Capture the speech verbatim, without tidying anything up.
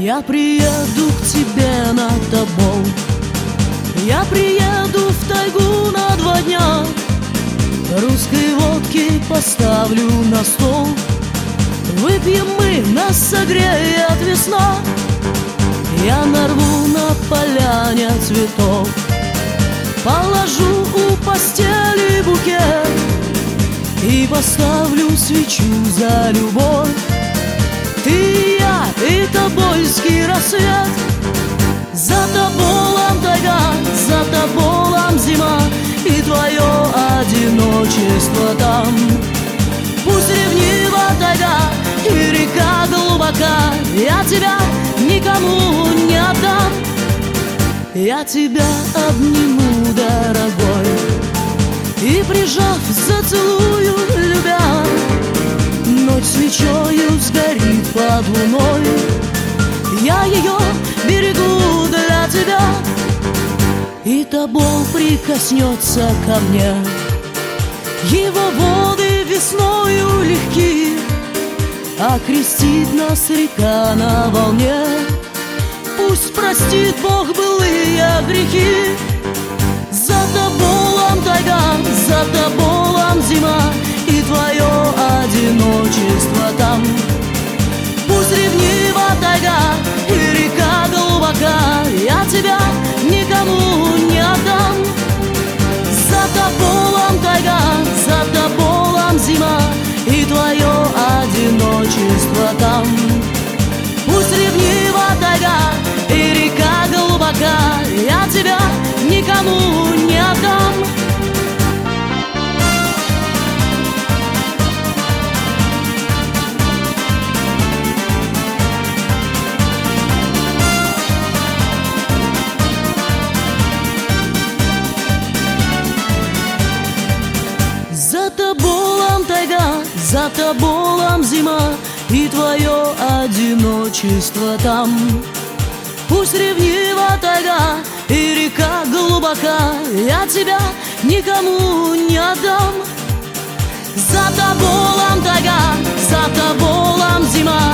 Я приеду к тебе на тобол. Я приеду в тайгу на два дня. Русской водки поставлю на стол. Выпьем мы, нас согреет весна. Я нарву на поляне цветов, положу у постели букет и поставлю свечу за любовь. Ты и я, и тобольский рассвет. За тоболом тайга, за тоболом зима, и твое одиночество там. Пусть ревнива тайга и река глубока, я тебя никому не отдам. Я тебя обниму, дорогой, и, прижав, зацелую, любя. Ночь свечою сгорит под луной, я ее берегу для тебя. И тобол прикоснется ко мне, его воды весною легки, окрестит нас река на волне. Пусть простит Бог былые грехи. За тоболом тайга, за тоболом зима, и твое одиночество там. Пусть ревнива тайга и река глубока, я тебя никому не отдам. За тоболом тайга, за тоболом зима, и твое одиночество там. Пусть ревнива тайга и река глубока, я тебя никому не отдам. За тоболом тайга, за тоболом зима, и твое одиночество там. Пусть ревнива тайга и река глубока, я тебя никому не отдам. За тоболом тайга, за тоболом зима,